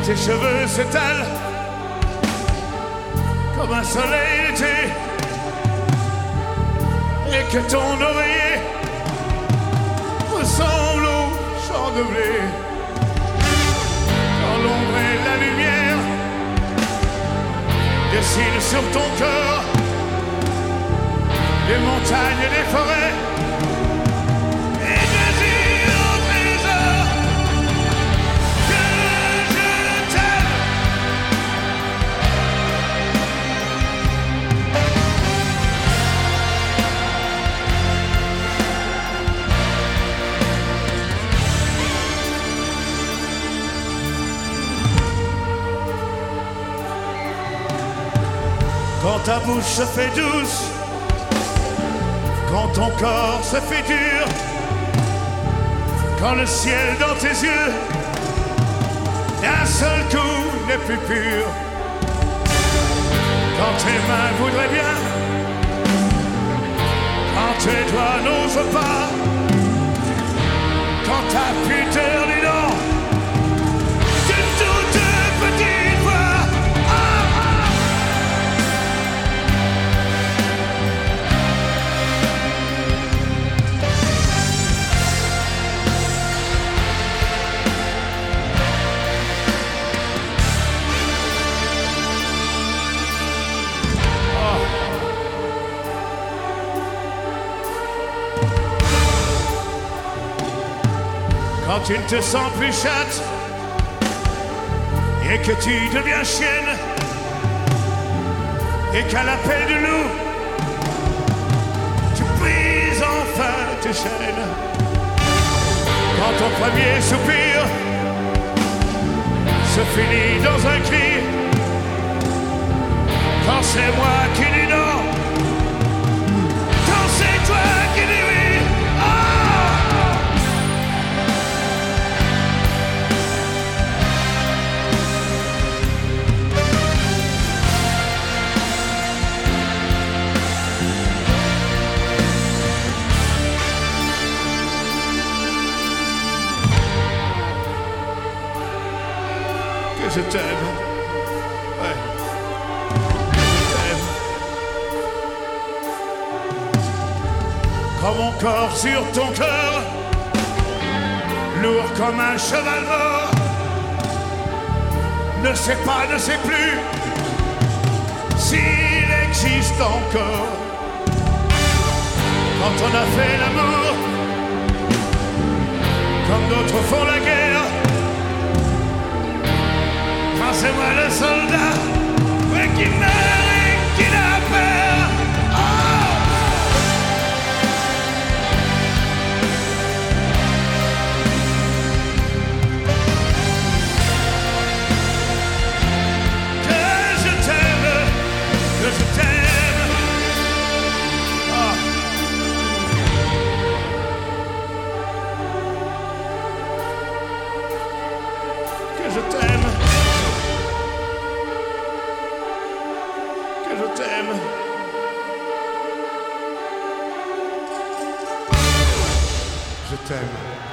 tes cheveux s'étalent comme un soleil d'été, et que ton oreiller ressemble au champ de blé. Quand l'ombre et la lumière dessinent sur ton corps des montagnes et des forêts, et désir au trésor que je t'aime. Quand ta bouche se fait douce, quand ton corps se fait dur, quand le ciel dans tes yeux d'un seul coup n'est plus pur, quand tes mains voudraient bien, quand tes doigts n'osent pas, quand ta pudeur dit non, de toute petite voix. Quand tu ne te sens plus chatte et que tu deviens chienne, et qu'à l'appel du loup tu brises enfin tes chaînes. Quand ton premier soupir se finit dans un cri, quand c'est moi qui dis non, quand c'est toi qui dis oui. Je t'aime, ouais, je t'aime. Quand mon corps sur ton cœur, lourd comme un cheval mort, ne sait pas, ne sait plus s'il existe encore. Quand on a fait l'amour, comme d'autres font la guerre, c'est moi le soldat, ouais, qui meurt et qui n'a peur. Que je t'aime, que je t'aime. Que je t'aime. Je t'aime. Je t'aime.